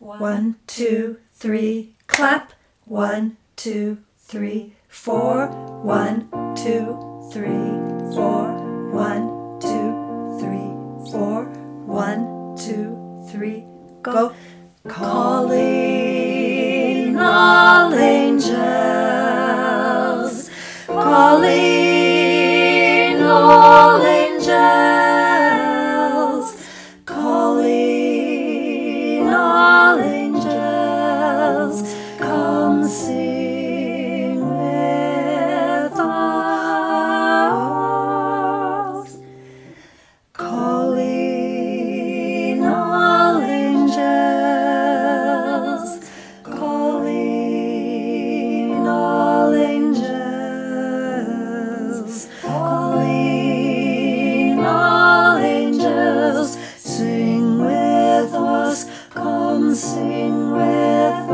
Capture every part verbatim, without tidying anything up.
One, two, three, clap. One, two, three, four. One, two, three, four. One, two, three, four. One, two, three, go. Calling all angels, calling all angels, calling all angels, come sing with us. Calling all angels, calling all angels, calling all angels, sing with us, come sing with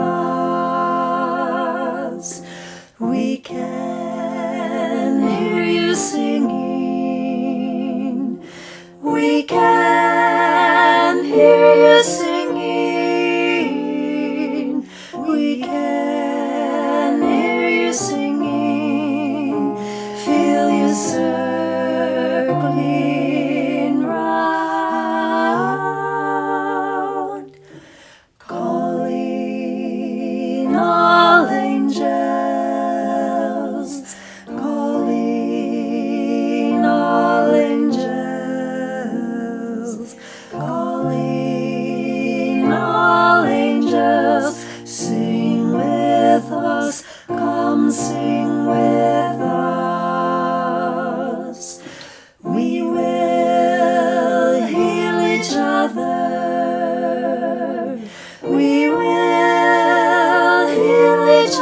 us. We can hear you singing, we can hear you singing, we can hear you singing, feel you circling round. Calling all angels, calling all angels, calling all angels, sing with us, come sing with us. We will heal each other, we will heal each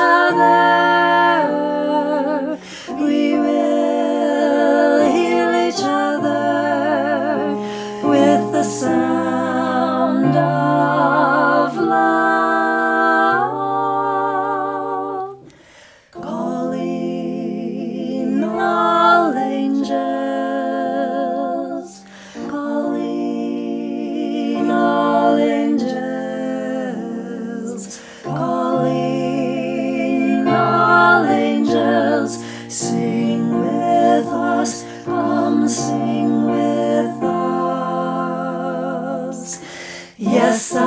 other, we will heal each other with the sound of love. Calling all angels, calling all angels, calling all angels, sing with us, come sing with us. Yes,